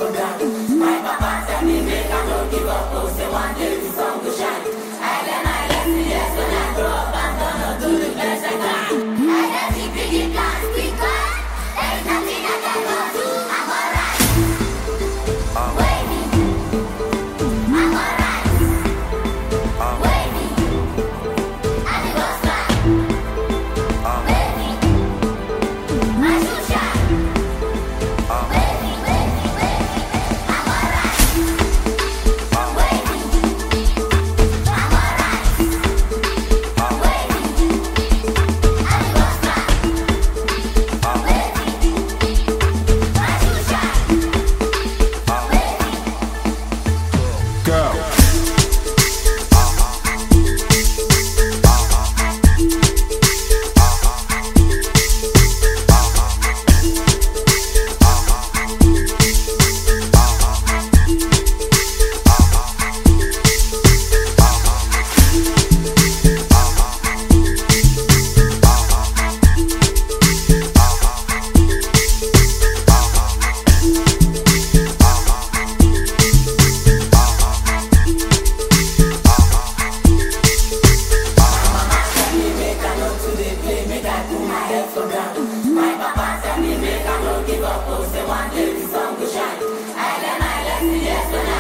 for ground. My papa tell me make I no give up, oh say one day the sun go shine. I learn my lesson, yes, when I grow up I'm gonna do the best I can. I got the big plans because there's nothing I can go do. I'm alright. Wavy. I'm alright. Wavy. I be go slide. Wavy. My shoe shine. Wavy, wavy, wavy. I'm alright. Wavy. I'm alright. Wavy. I be go slide. Wavy. My shoe shine. Wavy. Go. Make I no today play, make I put my head for ground. My papa tell me make I no give up, oh say one day the sun go shine. I learn my lesson, yes, when I